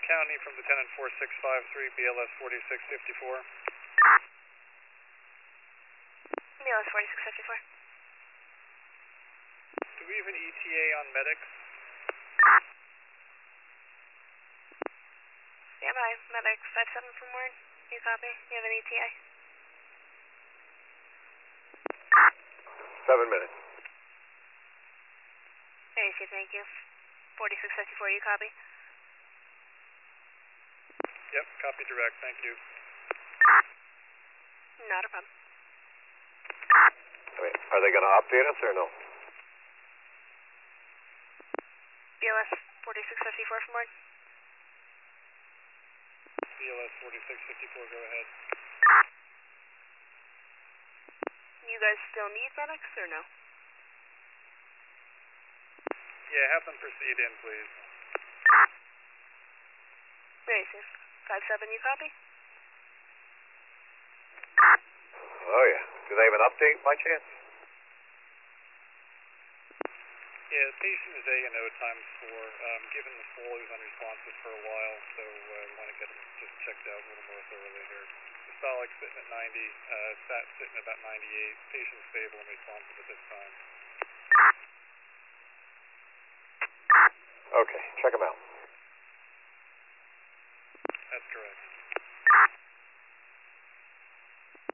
County from Lieutenant 4653, BLS 4654. BLS 4654. Do we have an ETA on medics? Yeah, by medic 57 from word. You copy? You have an ETA? 7 minutes. AC, thank you. 4654, you copy? Yep, copy direct, thank you. Not a problem. I mean, are they going to update us or no? BLS 4654 from word. BLS 4654, go ahead. You guys still need medics or no? Yeah, have them proceed in, please. AC, 57, you copy? Oh, yeah. Do they have an update by chance? Yeah, the patient is A&O times 4. Given the fall, he was unresponsive for a while, so we want to get him just checked out a little more thoroughly here. Systolic sitting at 90, stat sitting at about 98. Patient stable and responsive at this time. Okay, check them out.